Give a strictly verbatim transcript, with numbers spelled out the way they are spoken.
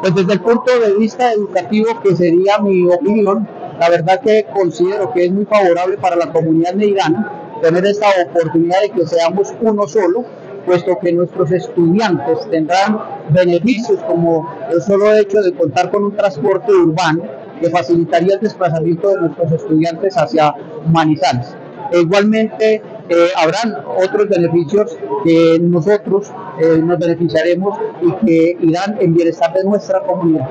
Pues desde el punto de vista educativo, que sería mi opinión, la verdad que considero que es muy favorable para la comunidad neirana tener esta oportunidad de que seamos uno solo, puesto que nuestros estudiantes tendrán beneficios como el solo hecho de contar con un transporte urbano que facilitaría el desplazamiento de nuestros estudiantes hacia Manizales. E igualmente eh, habrán otros beneficios que nosotros eh, nos beneficiaremos y que irán en bienestar de nuestra comunidad.